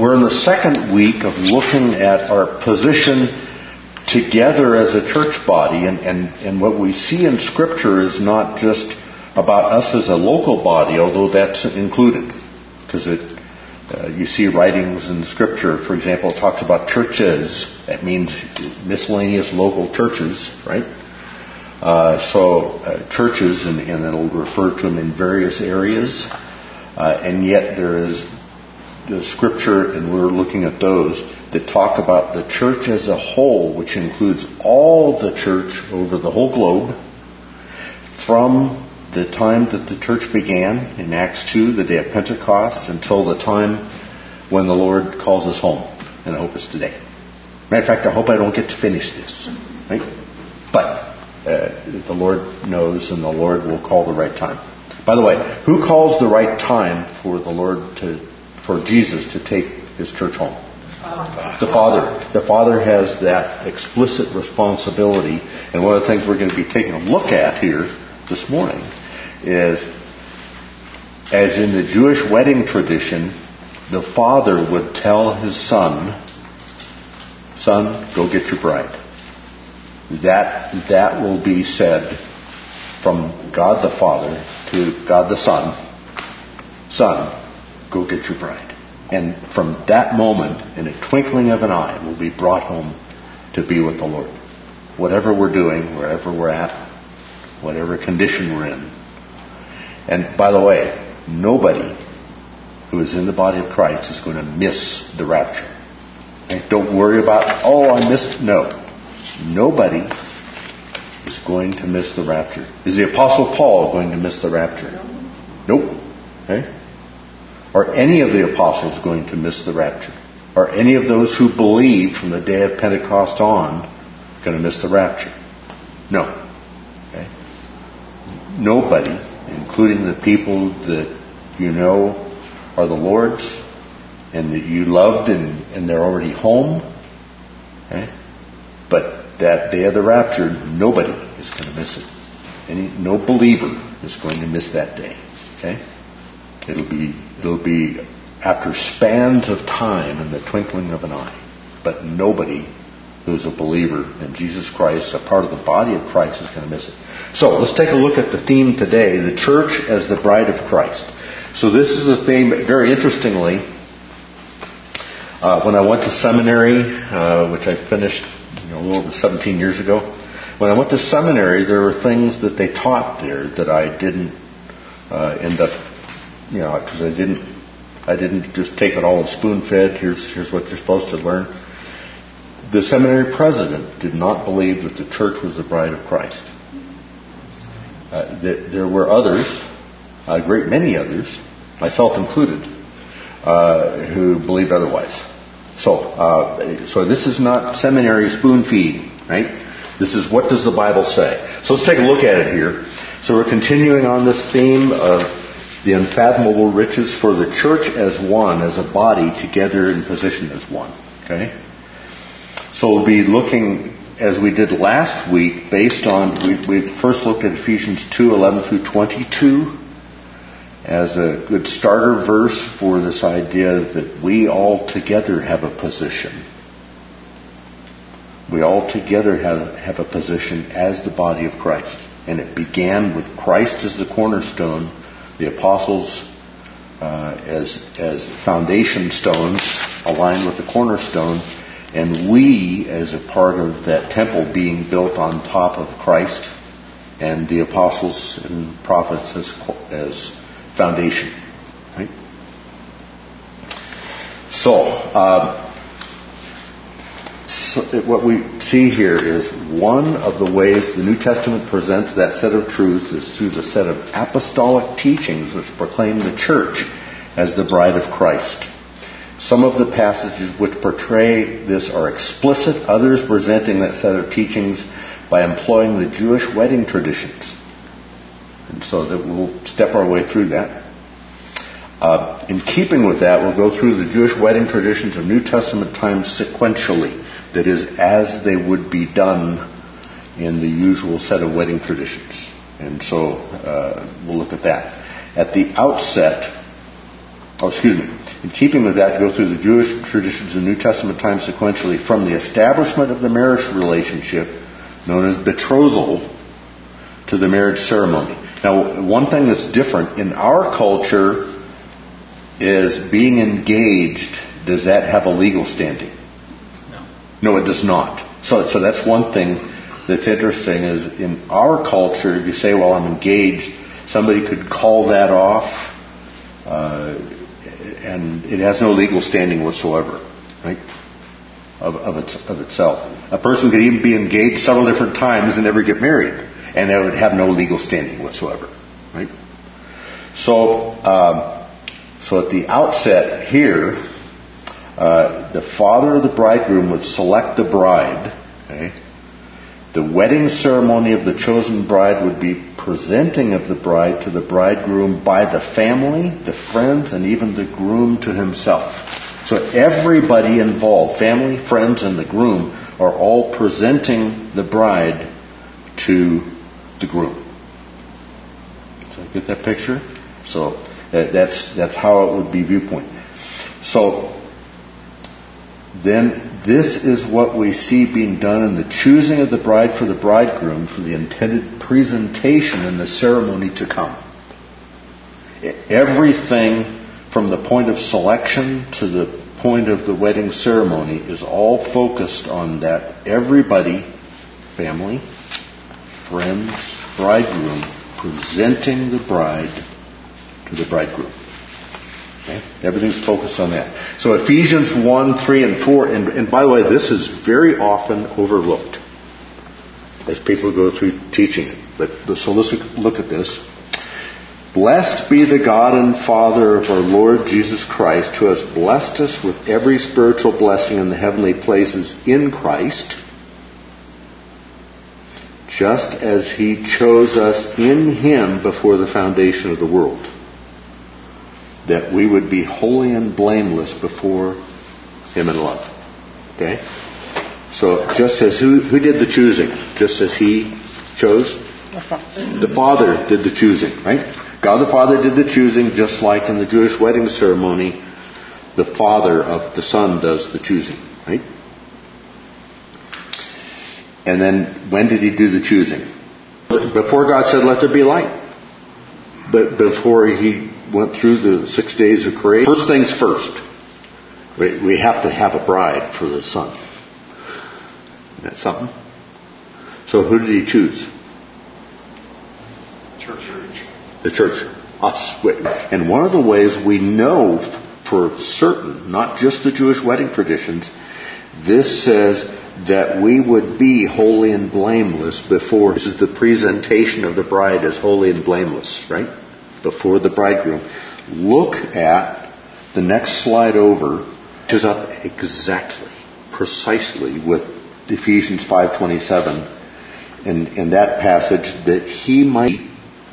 We're in the second week of looking at our position together as a church body, and what we see in Scripture is not just about us as a local body, although that's included, because you see writings in Scripture, for example, it talks about churches. That means miscellaneous local churches, right? Churches, and it'll refer to them in various areas, and yet there is the Scripture, and we're looking at those that talk about the church as a whole, which includes all the church over the whole globe, from the time that the church began in Acts 2, the day of Pentecost, until the time when the Lord calls us home. And I hope it's today. Matter of fact, I hope I don't get to finish this. Right? But the Lord knows, and the Lord will call the right time. By the way, who calls the right time for the Lord for Jesus to take His church home? The Father. The Father has that explicit responsibility. And one of the things we're going to be taking a look at here this morning is, as in the Jewish wedding tradition, the father would tell his son, go get your bride. That will be said from God the Father to God the Son, go get your bride. And from that moment, in a twinkling of an eye, we'll be brought home to be with the Lord. Whatever we're doing, wherever we're at, whatever condition we're in. And by the way, nobody who is in the body of Christ is going to miss the rapture. And don't worry about, I missed. No. Nobody is going to miss the rapture. Is the Apostle Paul going to miss the rapture? Nope. Okay? Are any of the apostles going to miss the rapture? Are any of those who believed from the day of Pentecost on going to miss the rapture? No. Okay? Nobody, including the people that you know are the Lord's and that you loved and they're already home. Okay? But that day of the rapture, nobody is going to miss it. No believer is going to miss that day. Okay? It'll be after spans of time in the twinkling of an eye. But nobody who's a believer in Jesus Christ, a part of the body of Christ, is going to miss it. So let's take a look at the theme today, the church as the bride of Christ. So this is a theme, very interestingly, when I went to seminary, which I finished a little over 17 years ago, when I went to seminary, there were things that they taught there that I didn't end up, because I didn't just take it all and spoon-fed. Here's what you're supposed to learn. The seminary president did not believe that the church was the bride of Christ. There were others, a great many others, myself included, who believed otherwise. So this is not seminary spoon feed, right? This is, what does the Bible say? So let's take a look at it here. So we're continuing on this theme of the unfathomable riches for the church as one, as a body, together in position as one. Okay? So we'll be looking, as we did last week, based on, we first looked at Ephesians 2:11 through 22 as a good starter verse for this idea that we all together have a position. We all together have a position as the body of Christ. And it began with Christ as the cornerstone, the apostles as foundation stones aligned with the cornerstone, and we as a part of that temple being built on top of Christ, and the apostles and prophets as foundation. Right? So what we see here is one of the ways the New Testament presents that set of truths is through the set of apostolic teachings which proclaim the church as the bride of Christ. Some of the passages which portray this are explicit, others presenting that set of teachings by employing the Jewish wedding traditions. And so that we'll step our way through that. In keeping with that, we'll go through the Jewish wedding traditions of New Testament times sequentially. That is, as they would be done in the usual set of wedding traditions. And so we'll look at that. At the outset, In keeping with that, go through the Jewish traditions and New Testament times sequentially from the establishment of the marriage relationship, known as betrothal, to the marriage ceremony. Now, one thing that's different in our culture is being engaged. Does that have a legal standing? No, it does not. So that's one thing that's interesting is in our culture, if you say, well, I'm engaged, somebody could call that off, and it has no legal standing whatsoever, right? Of itself. A person could even be engaged several different times and never get married, and that would have no legal standing whatsoever, right? So at the outset here, the father of the bridegroom would select the bride. Okay? The wedding ceremony of the chosen bride would be presenting of the bride to the bridegroom by the family, the friends, and even the groom to himself. So everybody involved, family, friends, and the groom, are all presenting the bride to the groom. So get that picture? So that's how it would be viewpoint. So then this is what we see being done in the choosing of the bride for the bridegroom for the intended presentation in the ceremony to come. Everything from the point of selection to the point of the wedding ceremony is all focused on that everybody, family, friends, bridegroom, presenting the bride to the bridegroom. Okay? Everything's focused on that. So Ephesians 1, 3, and 4, and by the way, this is very often overlooked as people go through teaching it. So let's look at this. Blessed be the God and Father of our Lord Jesus Christ, who has blessed us with every spiritual blessing in the heavenly places in Christ, just as He chose us in Him before the foundation of the world, that we would be holy and blameless before Him in love. Okay? So just as who did the choosing? Just as He chose? The Father did the choosing, right? God the Father did the choosing, just like in the Jewish wedding ceremony, the Father of the Son does the choosing, right? And then when did He do the choosing? Before God said, let there be light. But before He went through the 6 days of creation. First things first. We have to have a bride for the Son. Isn't that something? So who did He choose? Church. The church. Us. And one of the ways we know for certain, not just the Jewish wedding traditions, this says that we would be holy and blameless before. This is the presentation of the bride as holy and blameless, right? Before the bridegroom. Look at the next slide over, which is up exactly, precisely with Ephesians 5:27 in that passage, that He might.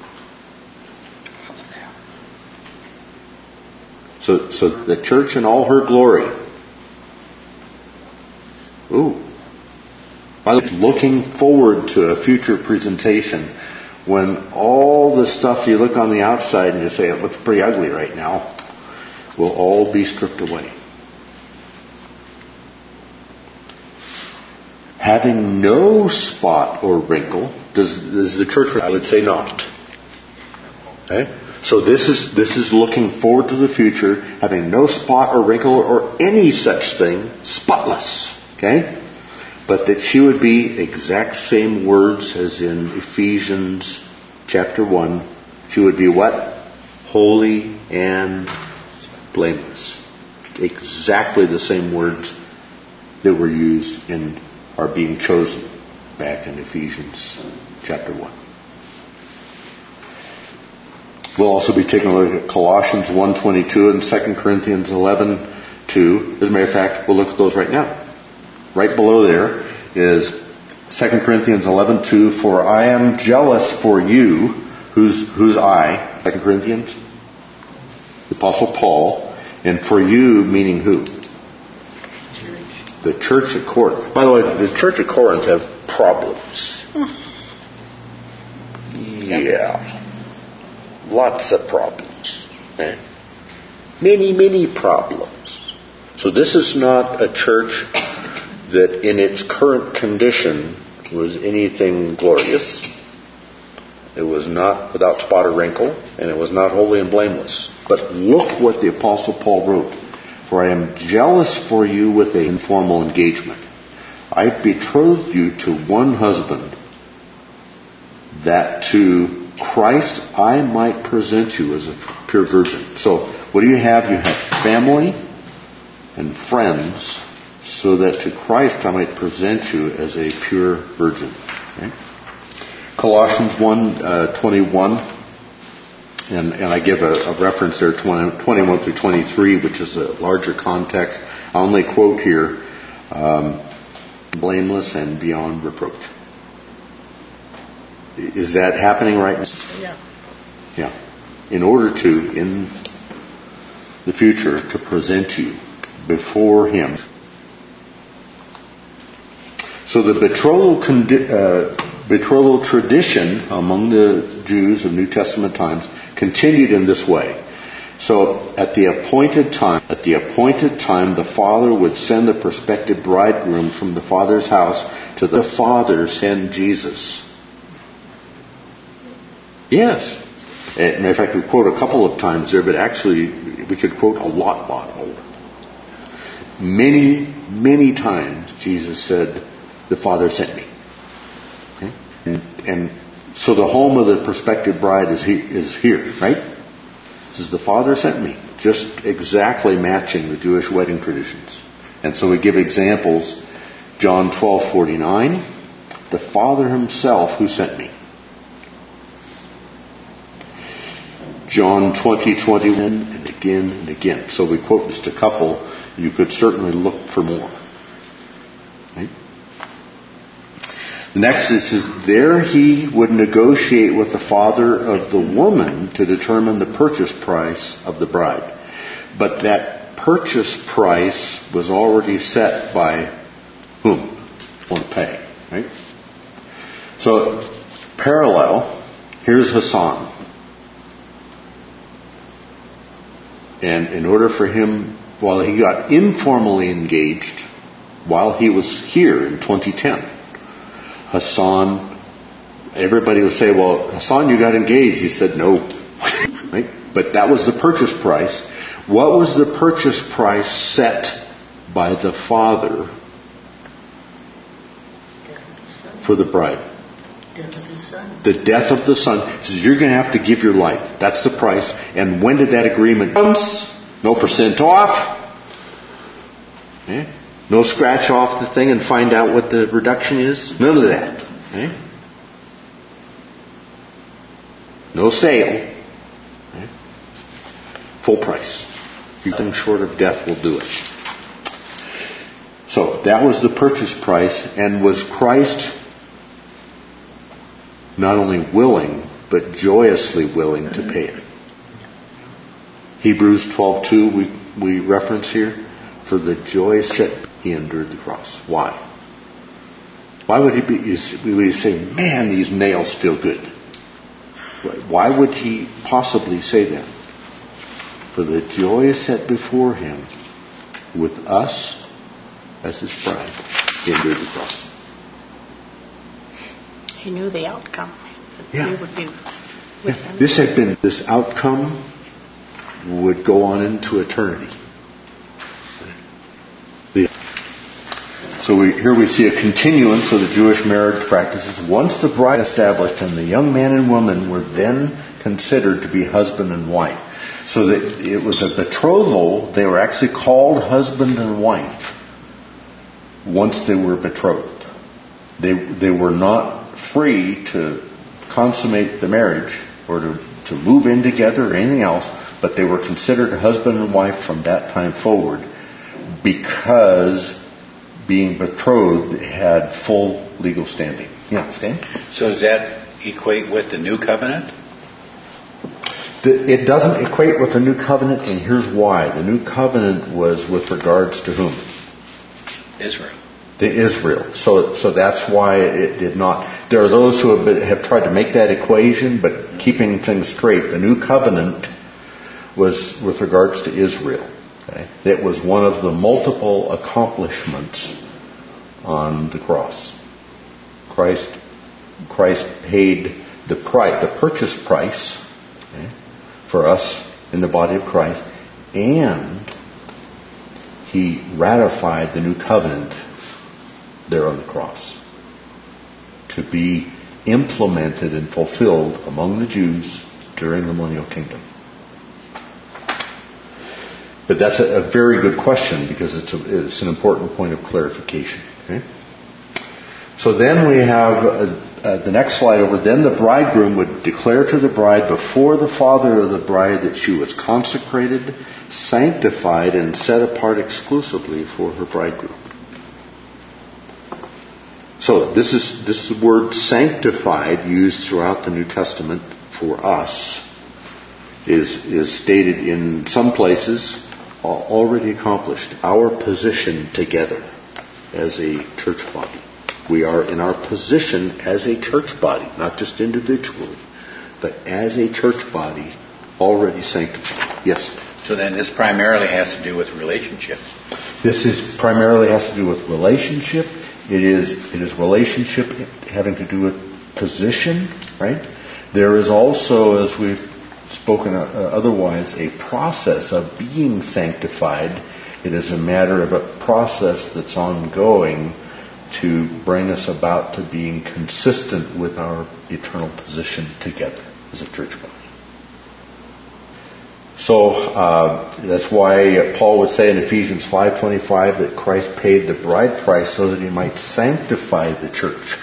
So the church in all her glory. Looking forward to a future presentation when all the stuff you look on the outside and you say it looks pretty ugly right now will all be stripped away. Having no spot or wrinkle, does the church? I would say not. Okay? So this is looking forward to the future, having no spot or wrinkle or any such thing, spotless. Okay? But that she would be exact same words as in Ephesians chapter 1. She would be what? Holy and blameless. Exactly the same words that were used in our being chosen back in Ephesians chapter 1. We'll also be taking a look at Colossians 1:22 and 2 Corinthians 11:2. As a matter of fact, we'll look at those right now. Right below there is 2 Corinthians 11:2. For I am jealous for you. Who's I? 2 Corinthians? The Apostle Paul. And for you, meaning who? The church at Corinth. By the way, the church at Corinth have problems. Yeah. Lots of problems. Okay? Many, many problems. So this is not a church that in its current condition was anything glorious. It was not without spot or wrinkle, and it was not holy and blameless. But look what the Apostle Paul wrote. For I am jealous for you with an informal engagement. I betrothed you to one husband, that to Christ I might present you as a pure virgin. So what do you have? You have family and friends, so that to Christ I might present you as a pure virgin. Okay? Colossians 1:21, and I give a reference there, 21 through 23, which is a larger context. I only quote here, blameless and beyond reproach. Is that happening right now? Yeah. Yeah. In order to, in the future, to present you before Him. So the betrothal tradition among the Jews of New Testament times continued in this way. So at the appointed time, the father would send the prospective bridegroom from the father's house to the father send Jesus. Yes. In fact, we quote a couple of times there, but actually we could quote a lot more. Many, many times Jesus said, the Father sent me. Okay? And so the home of the prospective bride is here, right? It says the Father sent me. Just exactly matching the Jewish wedding traditions. And so we give examples. John 12:49, the Father Himself who sent me. John 20:21, and again and again. So we quote just a couple. You could certainly look for more. Right? The next is there He would negotiate with the father of the woman to determine the purchase price of the bride. But that purchase price was already set by whom? Want to pay, right? So parallel, here's Hassan. And in order for him, while he got informally engaged, while he was here in 2010, Hassan, everybody would say, well, Hassan, you got engaged. He said, no. Right? But that was the purchase price. What was the purchase price set by the father for the bride? Death of his son. The death of the son. He says, you're going to have to give your life. That's the price. And when did that agreement come? No percent off. Okay? No scratch off the thing and find out what the reduction is. None of that. Okay? No sale. Okay? Full price. Nothing short of death will do it. So that was the purchase price. And was Christ not only willing, but joyously willing to pay it? Hebrews 12:2 we reference here. For the joy set, He endured the cross. Why? Why would He say, man, these nails feel good? Why would He possibly say that? For the joy set before Him with us as His bride, He endured the cross. He knew the outcome. Yeah. He would be with Him. This outcome would go on into eternity. So here we see a continuance of the Jewish marriage practices. Once the bride established, and the young man and woman were then considered to be husband and wife. So that it was a betrothal. They were actually called husband and wife once they were betrothed. They were not free to consummate the marriage or to move in together or anything else, but they were considered husband and wife from that time forward because being betrothed had full legal standing. Yeah, Stan? So does that equate with the new covenant? It doesn't equate with the new covenant, and here's why. The new covenant was with regards to whom? Israel. The Israel. So that's why it did not. There are those who have tried to make that equation, but keeping things straight, the new covenant was with regards to Israel. Okay? It was one of the multiple accomplishments on the cross. Christ paid the price, the purchase price, okay, for us in the body of Christ, and He ratified the new covenant there on the cross to be implemented and fulfilled among the Jews during the millennial kingdom. But that's a very good question, because it's an important point of clarification. Okay? So then we have the next slide over. Then the bridegroom would declare to the bride before the father of the bride that she was consecrated, sanctified, and set apart exclusively for her bridegroom. So this is the word sanctified used throughout the New Testament for us is stated in some places already accomplished. Our position together as a church body. We are in our position as a church body, not just individually, but as a church body already sanctified. Yes? So then this primarily has to do with relationships. This primarily has to do with relationship. It is relationship having to do with position, right? There is also, as we've spoken otherwise, a process of being sanctified. It is a matter of a process that's ongoing to bring us about to being consistent with our eternal position together as a church body. So that's why Paul would say in Ephesians 5:25 that Christ paid the bride price so that He might sanctify the church.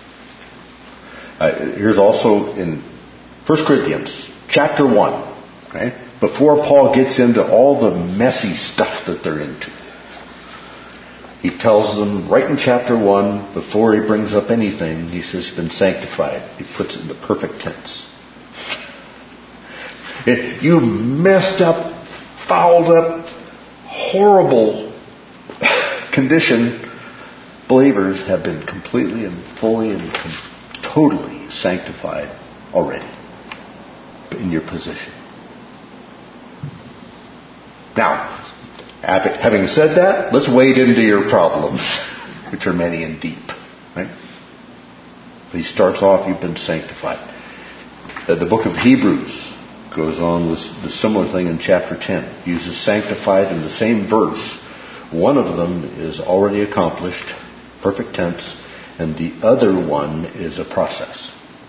Here's also in 1 Corinthians chapter 1, okay, before Paul gets into all the messy stuff that they're into. He tells them right in chapter 1, before he brings up anything, he says, "You've been sanctified." He puts it in the perfect tense. You messed up, fouled up, horrible condition believers have been completely and fully and totally sanctified already in your position. Now, having said that, let's wade into your problems, which are many and deep. Right? He starts off, you've been sanctified. The book of Hebrews goes on with the similar thing in chapter 10. Uses sanctified in the same verse. One of them is already accomplished, perfect tense, and the other one is a process.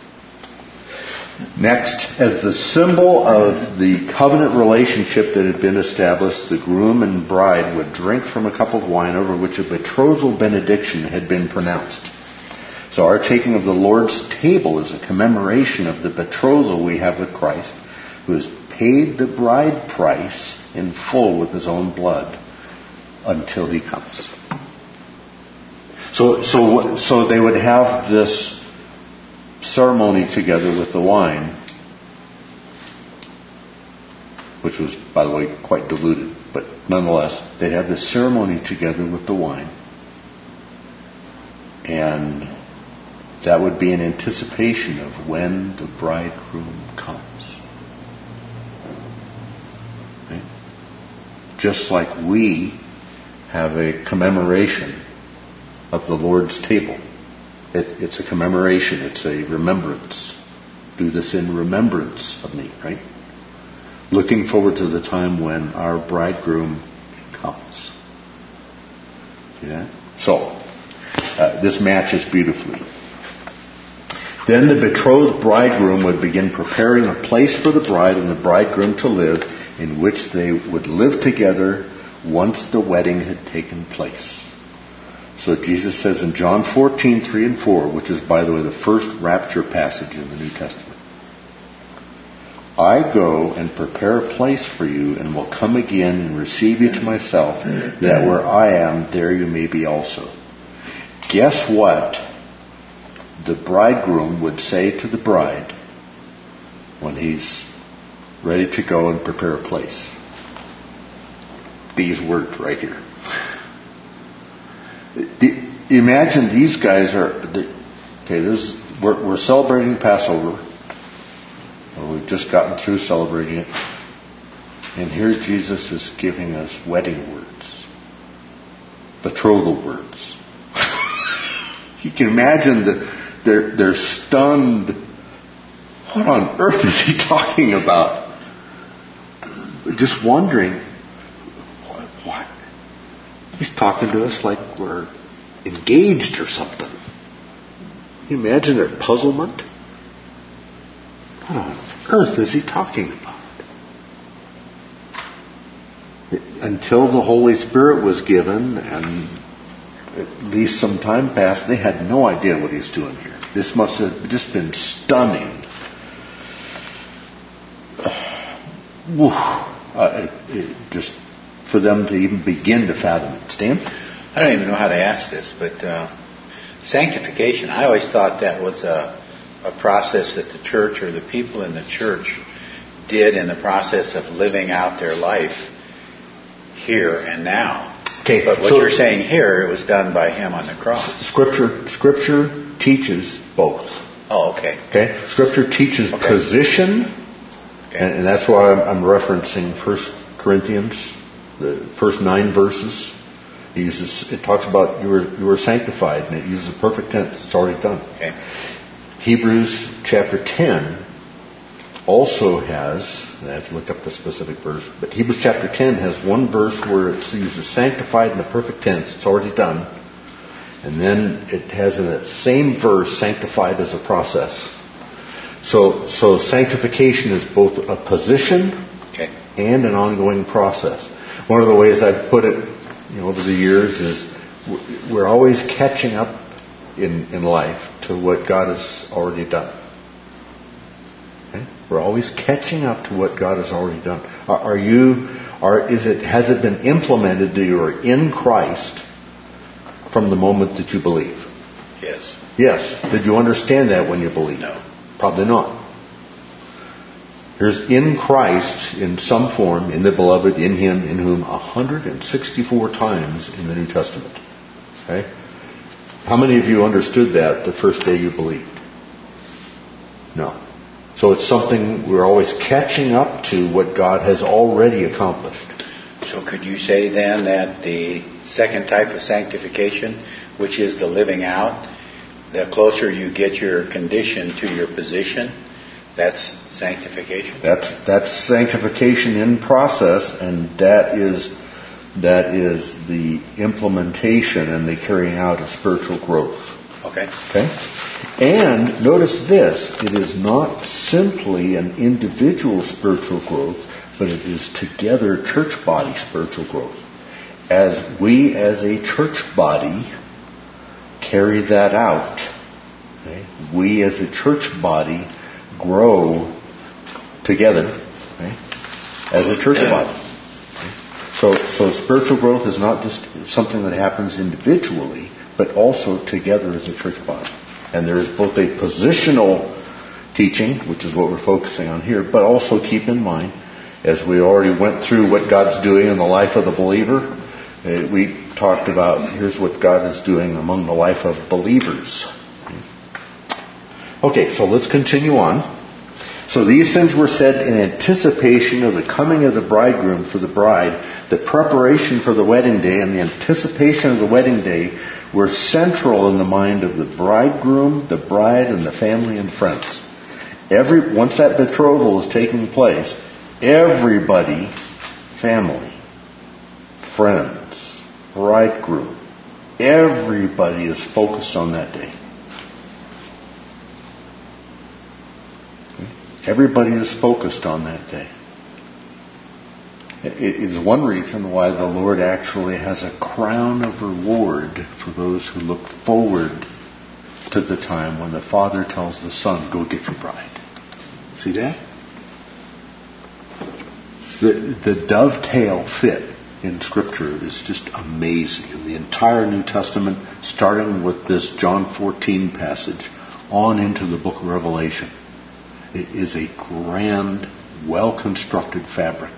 Next, as the symbol of the covenant relationship that had been established, the groom and bride would drink from a cup of wine over which a betrothal benediction had been pronounced. So our taking of the Lord's table is a commemoration of the betrothal we have with Christ, who has paid the bride price in full with His own blood until He comes. So they would have this ceremony together with the wine, which was, by the way, quite diluted, but nonetheless, they'd have this ceremony together with the wine, and that would be an anticipation of when the bridegroom comes. Okay? Just like we have a commemoration of the Lord's table. It's a commemoration. It's a remembrance. Do this in remembrance of me, right? Looking forward to the time when our bridegroom comes. See that? So, this matches beautifully. Then the betrothed bridegroom would begin preparing a place for the bride and the bridegroom to live, in which they would live together once the wedding had taken place. So Jesus says in John 14:3 and 4, which is, by the way, the first rapture passage in the New Testament, "I go and prepare a place for you, and will come again and receive you to myself, that where I am, there you may be also." Guess what the bridegroom would say to the bride when he's ready to go and prepare a place? These words right here. Imagine these guys are, okay, we're celebrating Passover. Well, we've just gotten through celebrating it. And here Jesus is giving us wedding words, betrothal words. You can imagine that they're stunned. What on earth is he talking about? Just wondering, what? He's talking to us like we're engaged or something. Can you imagine their puzzlement? What on earth is he talking about? Until the Holy Spirit was given, and at least some time passed, they had no idea what he's doing here. This must have just been stunning. Just for them to even begin to fathom it. Stan? I don't even know how to ask this, but sanctification, I always thought that was a process that the church or the people in the church did in the process of living out their life here and now. Okay, but what you're saying here, it was done by him on the cross. Scripture teaches both. Oh, okay. Okay. Scripture teaches position, and that's why I'm referencing 1 Corinthians, the first 9 verses. It talks about you were sanctified, and it uses the perfect tense. It's already done. Okay. Hebrews chapter 10 also has, I have to look up the specific verse, but Hebrews chapter 10 has one verse where it uses sanctified in the perfect tense. It's already done. And then it has in that same verse sanctified as a process. So sanctification is both a position and an ongoing process. One of the ways I've put it over the years is we're always catching up in life to what God has already done. Okay? We're always catching up to what God has already done. Has it been implemented that you are in Christ from the moment that you believe? Yes. Yes. Did you understand that when you believed? No. Probably not. There's in Christ in some form, in the beloved, in Him, in whom 164 times in the New Testament. Okay? How many of you understood that the first day you believed? No. So it's something we're always catching up to what God has already accomplished. So could you say then that the second type of sanctification, which is the living out, the closer you get your condition to your position, that's sanctification? That's sanctification in process, and that is the implementation and the carrying out of spiritual growth. Okay. And notice this, it is not simply an individual spiritual growth, but it is together church body spiritual growth. As we as a church body carry that out, we as a church body grow together as a church body. So spiritual growth is not just something that happens individually, but also together as a church body. And there is both a positional teaching, which is what we're focusing on here, but also keep in mind, as we already went through what God's doing in the life of the believer, we talked about here's what God is doing among the life of believers. Okay, so let's continue on. So these things were said in anticipation of the coming of the bridegroom for the bride. The preparation for the wedding day and the anticipation of the wedding day were central in the mind of the bridegroom, the bride, and the family and friends. Once that betrothal is taking place, everybody, family, friends, bridegroom, everybody is focused on that day. Everybody is focused on that day. It is one reason why the Lord actually has a crown of reward for those who look forward to the time when the Father tells the Son, go get your bride. See that? The dovetail fit in Scripture is just amazing. In the entire New Testament, starting with this John 14 passage, on into the book of Revelation, it is a grand, well-constructed fabric.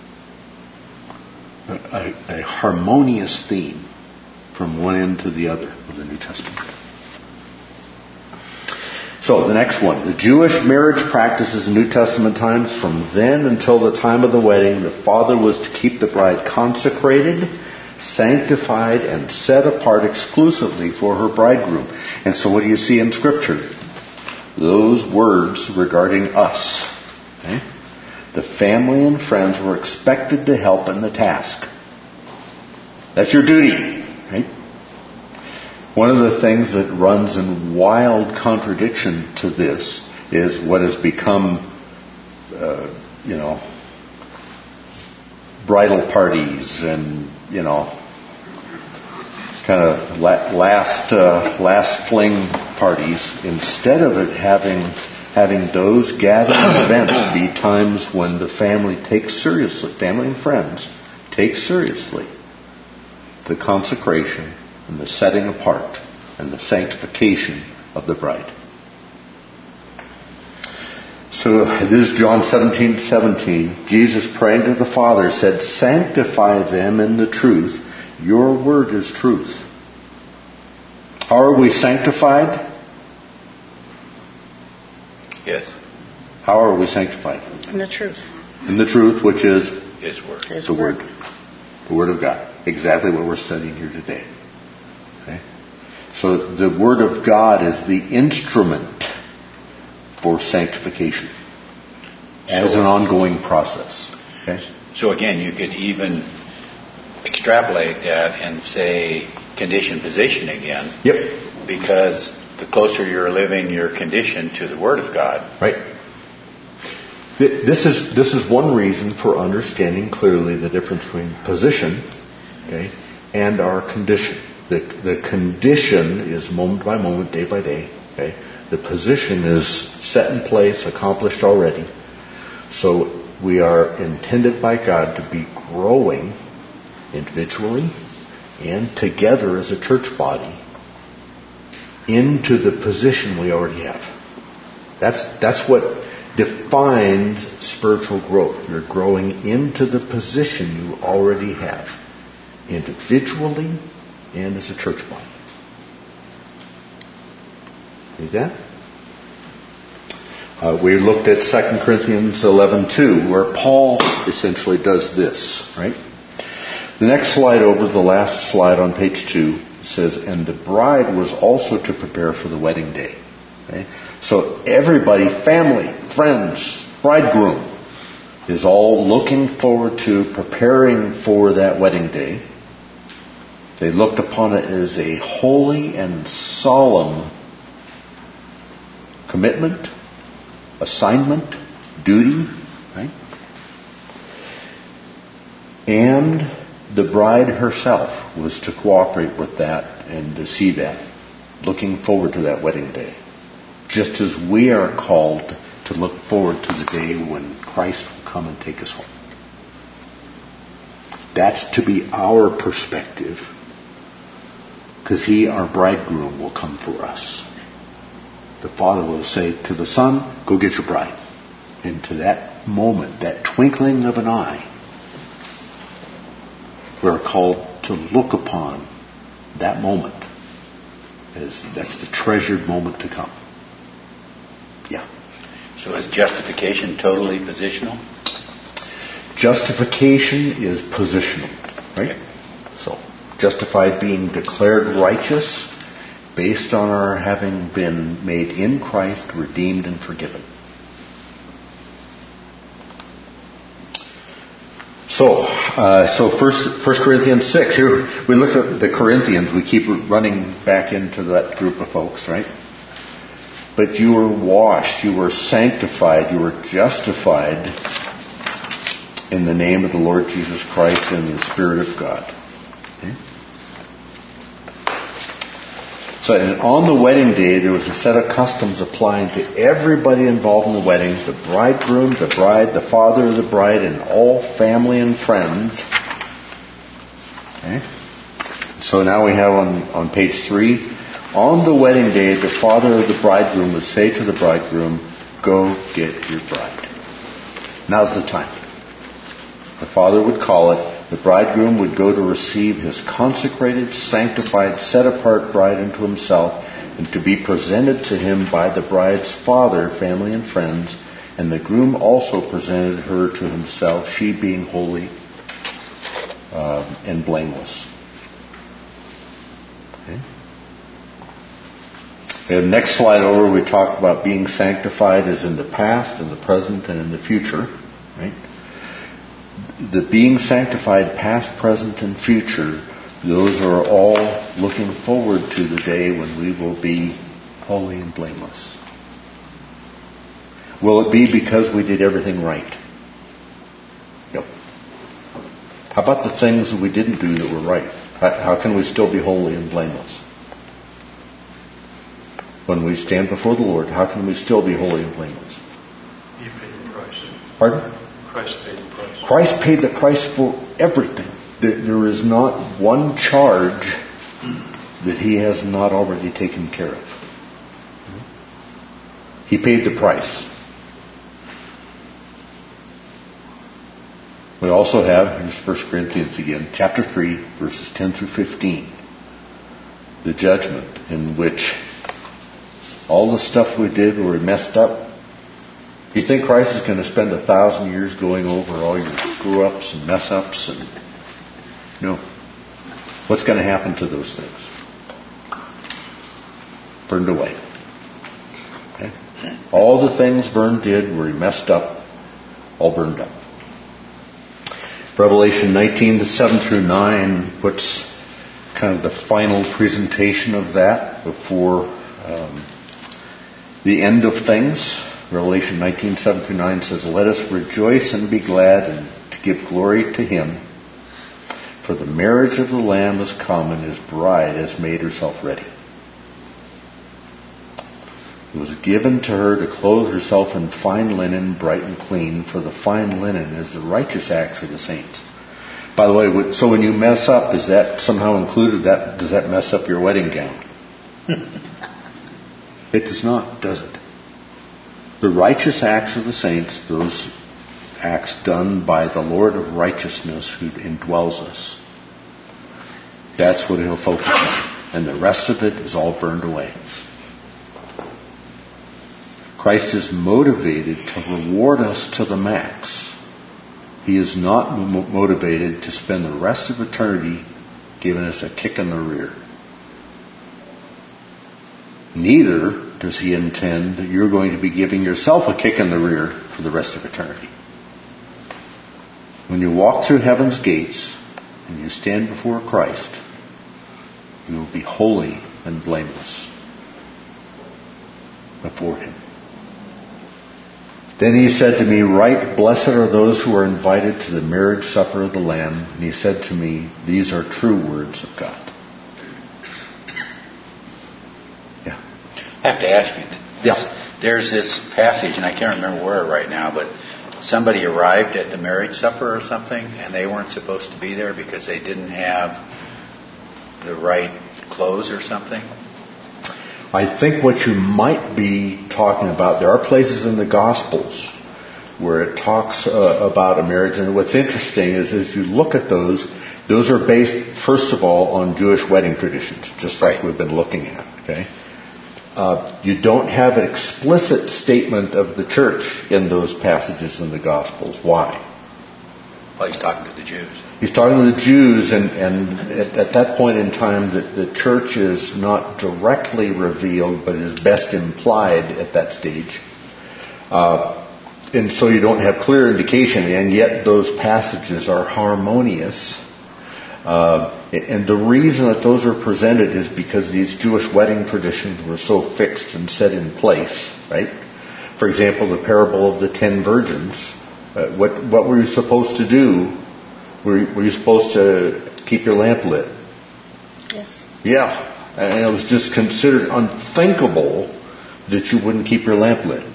A harmonious theme from one end to the other of the New Testament. So the next one. The Jewish marriage practices in New Testament times, from then until the time of the wedding, the father was to keep the bride consecrated, sanctified, and set apart exclusively for her bridegroom. And so what do you see in Scripture? Those words regarding us. Okay? The family and friends were expected to help in the task. That's your duty. Right? One of the things that runs in wild contradiction to this is what has become, bridal parties and, kind of last fling parties. Instead of it having those gathering events be times when the family and friends take seriously the consecration and the setting apart and the sanctification of the bride. So this is John 17:17. Jesus, praying to the Father, said, "Sanctify them in the truth. Your word is truth." How are we sanctified? Yes. How are we sanctified? In the truth. In the truth, which is His word. His the word. Word. The Word of God. Exactly what we're studying here today. Okay? So the Word of God is the instrument for sanctification as an ongoing process. Okay? So again, you could even extrapolate that and say condition position again. Yep. Because the closer you're living your condition to the Word of God. Right. This is one reason for understanding clearly the difference between position, okay, and our condition. The condition is moment by moment, day by day. Okay. The position is set in place, accomplished already. So we are intended by God to be growing individually and together as a church body into the position we already have. That's what defines spiritual growth. You're growing into the position you already have, individually and as a church body. See that? We looked at 2 Corinthians 11:2, where Paul essentially does this, right? The next slide over, the last slide on page 2, says, "And the bride was also to prepare for the wedding day." Okay? So everybody, family, friends, bridegroom, is all looking forward to preparing for that wedding day. They looked upon it as a holy and solemn commitment, assignment, duty, right? And the bride herself was to cooperate with that and to see that, looking forward to that wedding day. Just as we are called to look forward to the day when Christ will come and take us home. That's to be our perspective, because He, our bridegroom, will come for us. The Father will say to the Son, "Go get your bride." And to that moment, that twinkling of an eye, we're called to look upon that moment as that's the treasured moment to come. Yeah. So is justification totally positional? Justification is positional, right? Okay. So, justified, being declared righteous based on our having been made in Christ, redeemed and forgiven. So First Corinthians 6. Here we look at the Corinthians. We keep running back into that group of folks, right? But you were washed, you were sanctified, you were justified in the name of the Lord Jesus Christ and the Spirit of God. Okay? So on the wedding day, there was a set of customs applying to everybody involved in the wedding: the bridegroom, the bride, the father of the bride, and all family and friends. Okay? So now we have on page 3, on the wedding day, the father of the bridegroom would say to the bridegroom, "Go get your bride." Now's the time. The father would call it. The bridegroom would go to receive his consecrated, sanctified, set-apart bride into himself, and to be presented to him by the bride's father, family, and friends. And the groom also presented her to himself, she being holy and blameless. Okay. And next slide over, we talk about being sanctified as in the past, in the present, and in the future. Right? The being sanctified past, present, and future, those are all looking forward to the day when we will be holy and blameless. Will it be because we did everything right? Yep. How about the things that we didn't do that were right? How can we still be holy and blameless? When we stand before the Lord, how can we still be holy and blameless? He paid the price. Pardon? Christ paid the price. Christ paid the price for everything. There is not one charge that he has not already taken care of. He paid the price. We also have, here's 1 Corinthians again, chapter 3, verses 10 through 15. The judgment in which all the stuff we did where we messed up. You think Christ is going to spend 1,000 years going over all your screw-ups and mess-ups? No. What's going to happen to those things? Burned away. Okay? All the things Vern did where he messed up, all burned up. Revelation 19, 7 through 9 puts kind of the final presentation of that before the end of things. Revelation 19, 7 through 9 says, "Let us rejoice and be glad and to give glory to him. For the marriage of the Lamb is come, and his bride has made herself ready. It was given to her to clothe herself in fine linen, bright and clean, for the fine linen is the righteous acts of the saints." By the way, so when you mess up, is that somehow included? Does that mess up your wedding gown? It does not, does it? The righteous acts of the saints, those acts done by the Lord of righteousness who indwells us, that's what he'll focus on. And the rest of it is all burned away. Christ is motivated to reward us to the max. He is not motivated to spend the rest of eternity giving us a kick in the rear. Neither does he intend that you're going to be giving yourself a kick in the rear for the rest of eternity. When you walk through heaven's gates and you stand before Christ, you will be holy and blameless before him. Then he said to me, "Write, blessed are those who are invited to the marriage supper of the Lamb." And he said to me, "These are true words of God." Yeah. I have to ask you. Yes. There's this passage, and I can't remember where right now, but somebody arrived at the marriage supper or something, and they weren't supposed to be there because they didn't have the right clothes or something. I think what you might be talking about, there are places in the Gospels where it talks about a marriage. And what's interesting is as you look at those are based, first of all, on Jewish wedding traditions, just like we've been looking at. Okay, you don't have an explicit statement of the church in those passages in the Gospels. Why? Well, he's talking to the Jews. He's talking to the Jews, and at that point in time, the church is not directly revealed, but is best implied at that stage. And so you don't have clear indication, and yet those passages are harmonious. And the reason that those are presented is because these Jewish wedding traditions were so fixed and set in place, right? For example, the parable of the 10 virgins. What were you supposed to do? Were you supposed to keep your lamp lit? Yes. Yeah. And it was just considered unthinkable that you wouldn't keep your lamp lit.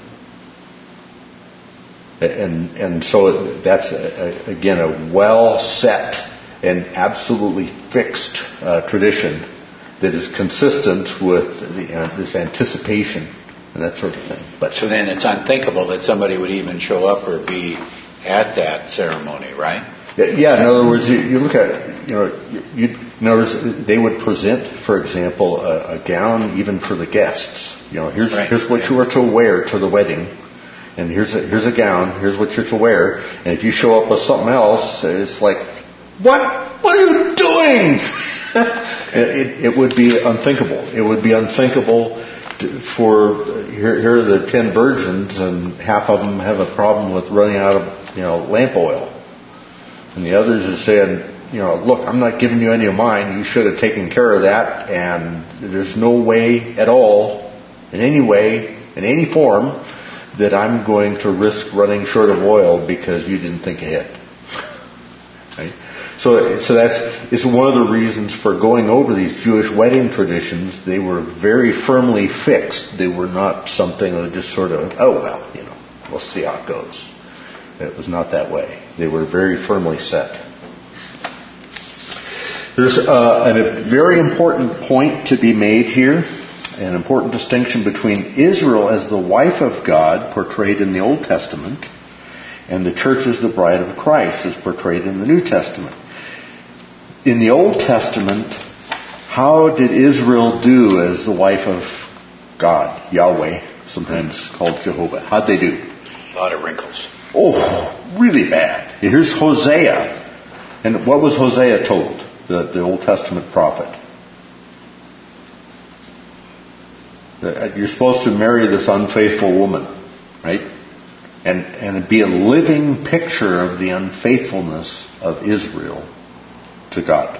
And so that's, again, a well set and absolutely fixed tradition that is consistent with this anticipation and that sort of thing. But so then it's unthinkable that somebody would even show up or be at that ceremony, right? Yeah. In other words, you look at In other words, they would present, for example, a gown even for the guests. Here's what you are to wear to the wedding, and here's a gown. Here's what you're to wear. And if you show up with something else, it's like, what are you doing? It would be unthinkable. It would be unthinkable for here are the 10 virgins, and half of them have a problem with running out of lamp oil, and the others are saying, look, I'm not giving you any of mine. You should have taken care of that, and there's no way at all, in any way, in any form, that I'm going to risk running short of oil because you didn't think ahead. Right? So it's one of the reasons for going over these Jewish wedding traditions. They were very firmly fixed. They were not something that just sort of, we'll see how it goes. It was not that way. They were very firmly set. There's a very important point to be made here, an important distinction between Israel as the wife of God, portrayed in the Old Testament, and the church as the bride of Christ, as portrayed in the New Testament. In the Old Testament, how did Israel do as the wife of God, Yahweh, sometimes called Jehovah? How'd they do? A lot of wrinkles. Oh, really bad. Here's Hosea. And what was Hosea told, the Old Testament prophet? You're supposed to marry this unfaithful woman, right? And be a living picture of the unfaithfulness of Israel to God.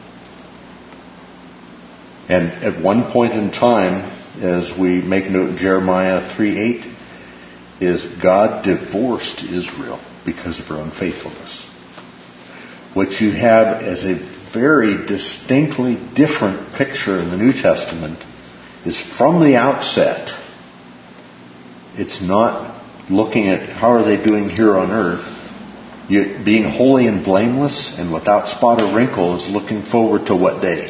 And at one point in time, as we make note, Jeremiah 3:8, is God divorced Israel because of her unfaithfulness. What you have as a very distinctly different picture in the New Testament is from the outset, it's not looking at how are they doing here on earth. Being holy and blameless and without spot or wrinkle is looking forward to what day?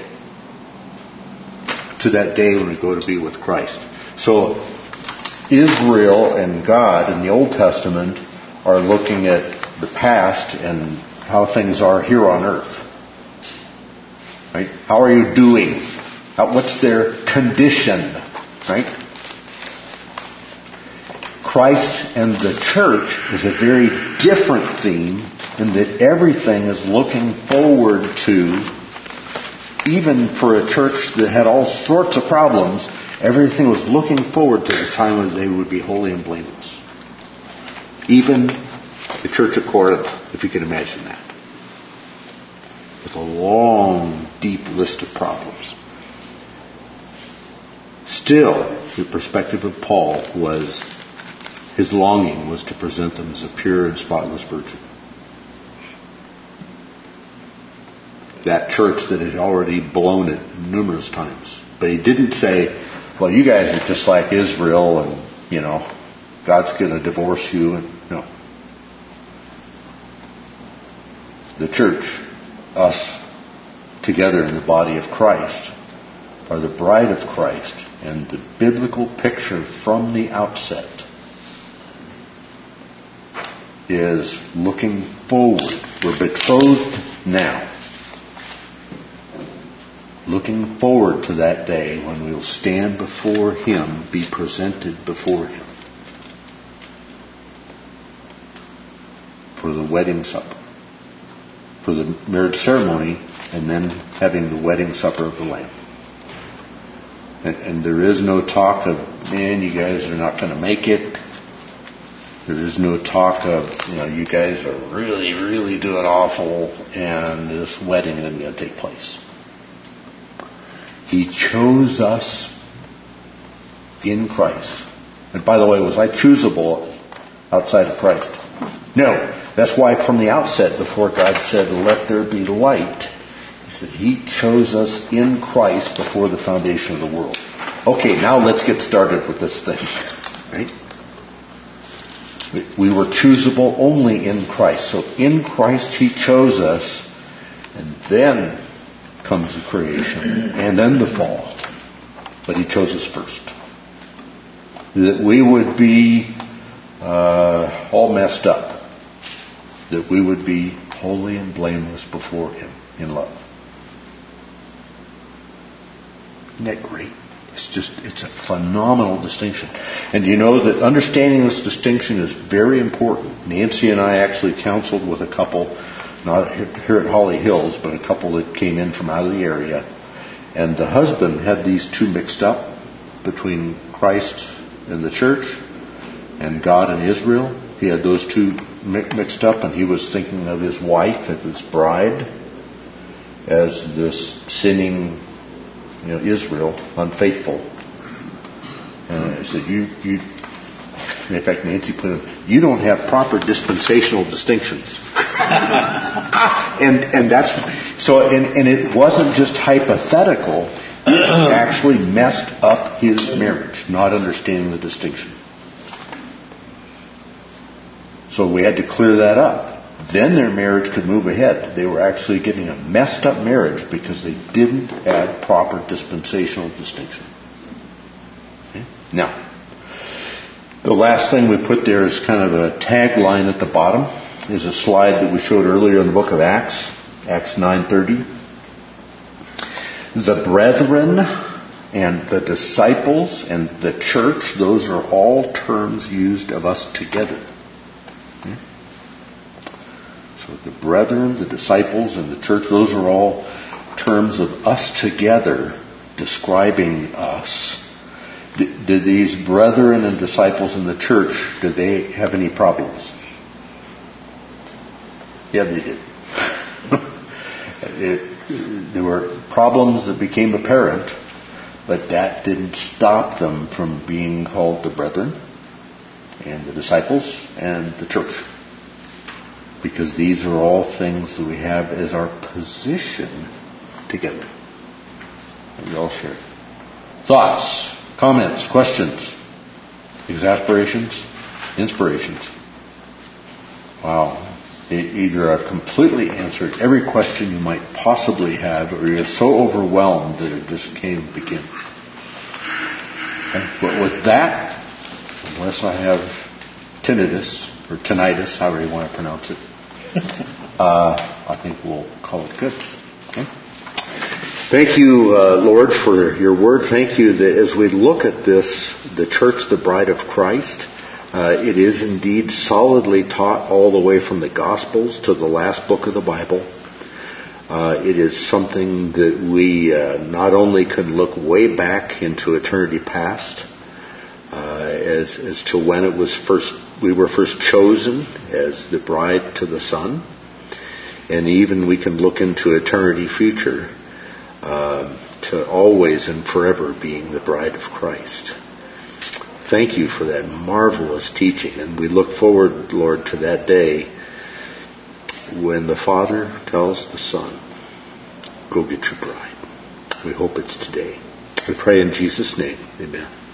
To that day when we go to be with Christ. So Israel and God in the Old Testament are looking at the past and how things are here on earth. Right? How are you doing? What's their condition? Right? Christ and the church is a very different theme in that everything is looking forward to, even for a church that had all sorts of problems, everything was looking forward to the time when they would be holy and blameless. Even the church of Corinth, if you can imagine that. With a long, deep list of problems. Still, the perspective of Paul was, his longing was to present them as a pure and spotless virgin. That church that had already blown it numerous times. But he didn't say, well, you guys are just like Israel and, God's going to divorce you. No. The church, us, together in the body of Christ, are the bride of Christ. And the biblical picture from the outset is looking forward. We're betrothed now. Looking forward to that day when we'll stand before Him, be presented before Him for the wedding supper, for the marriage ceremony, and then having the wedding supper of the Lamb. And there is no talk of, man, you guys are not going to make it. There is no talk of, you guys are really, really doing awful, and this wedding isn't going to take place. He chose us in Christ. And by the way, was I choosable outside of Christ? No. That's why from the outset, before God said, let there be light, He said He chose us in Christ before the foundation of the world. Okay, now let's get started with this thing. Right? We were choosable only in Christ. So in Christ He chose us, and then comes the creation, and then the fall. But He chose us first. That we would be all messed up. That we would be holy and blameless before Him in love. Isn't that great? It's a phenomenal distinction. And you know that understanding this distinction is very important. Nancy and I actually counseled with a couple, not here at Holly Hills, but a couple that came in from out of the area. And the husband had these two mixed up between Christ and the church and God and Israel. He had those two mixed up, and he was thinking of his wife as his bride, as this sinning, Israel, unfaithful. And I said, you. In fact, Nancy put it, you don't have proper dispensational distinctions. and that's so. And it wasn't just hypothetical. It actually messed up his marriage, not understanding the distinction. So we had to clear that up. Then their marriage could move ahead. They were actually getting a messed up marriage because they didn't have proper dispensational distinction. Okay? Now, the last thing we put there is kind of a tagline at the bottom. Is a slide that we showed earlier in the book of Acts, Acts 9:30. The brethren and the disciples and the church, those are all terms used of us together. Okay? So the brethren, the disciples, and the church, those are all terms of us together describing us. Do these brethren and disciples in the church, do they have any problems? Yeah, they did. There were problems that became apparent, but that didn't stop them from being called the brethren and the disciples and the church. Because these are all things that we have as our position together. And we all share. Thoughts, comments, questions, exasperations, inspirations. Wow. Either I've completely answered every question you might possibly have, or you're so overwhelmed that it just can't begin. Okay? But with that, unless I have tinnitus, or tinnitus, however you want to pronounce it, I think we'll call it good. Okay? Thank you, Lord, for your word. Thank you that as we look at this, the church, the bride of Christ, it is indeed solidly taught all the way from the Gospels to the last book of the Bible. It is something that we not only can look way back into eternity past, as to when we were first chosen as the bride to the Son, and even we can look into eternity future, to always and forever being the bride of Christ. Thank you for that marvelous teaching, and we look forward, Lord, to that day when the Father tells the Son, go get your bride. We hope it's today. We pray in Jesus' name. Amen.